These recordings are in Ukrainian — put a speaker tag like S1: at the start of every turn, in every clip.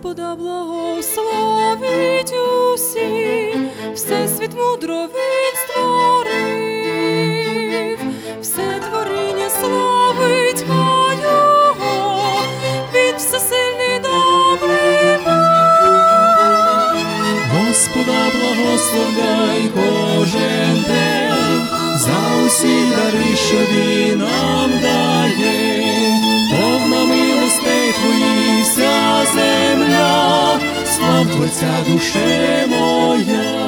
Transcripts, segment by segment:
S1: Господа благословить усі, всесвіт мудро Він створив, все творіння славить Його, Він всесильний добрий Бог.
S2: Господа благословляй кожен день, за усі дари, що Він нам дає. Повна милостей Твої вся земля, слав Творця, душе моя.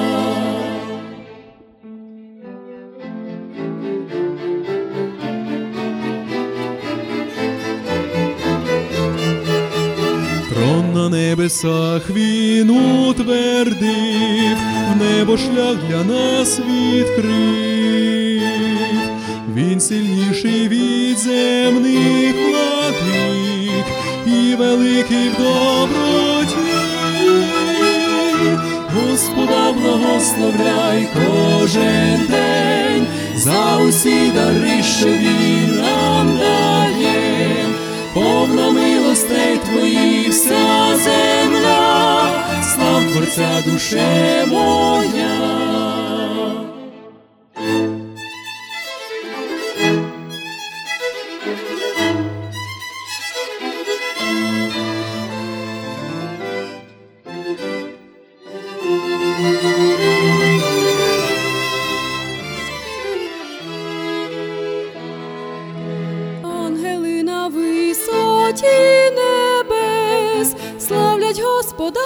S2: Трон на небесах Він утвердив, в небо шлях для нас відкрив. Він сильніший від земних владик і великий в доброті. Господа благословляй кожен день, за усі дари, що Він нам дає. Повна милостей Твої вся земля, слав Творця, душе моя.
S1: Ангели на висоті небес славлять Господа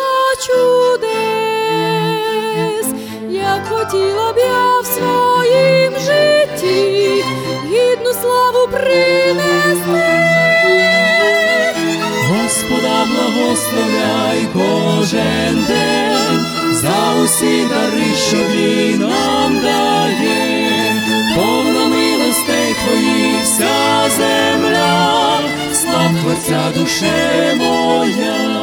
S1: чудес. Як хотіла б я в своїм житті гідну славу принести.
S2: Господа благословляй кожен день, за усі дари, що Він нам дає. Повна милостей Твої вся земля, слав Творця, душе моя.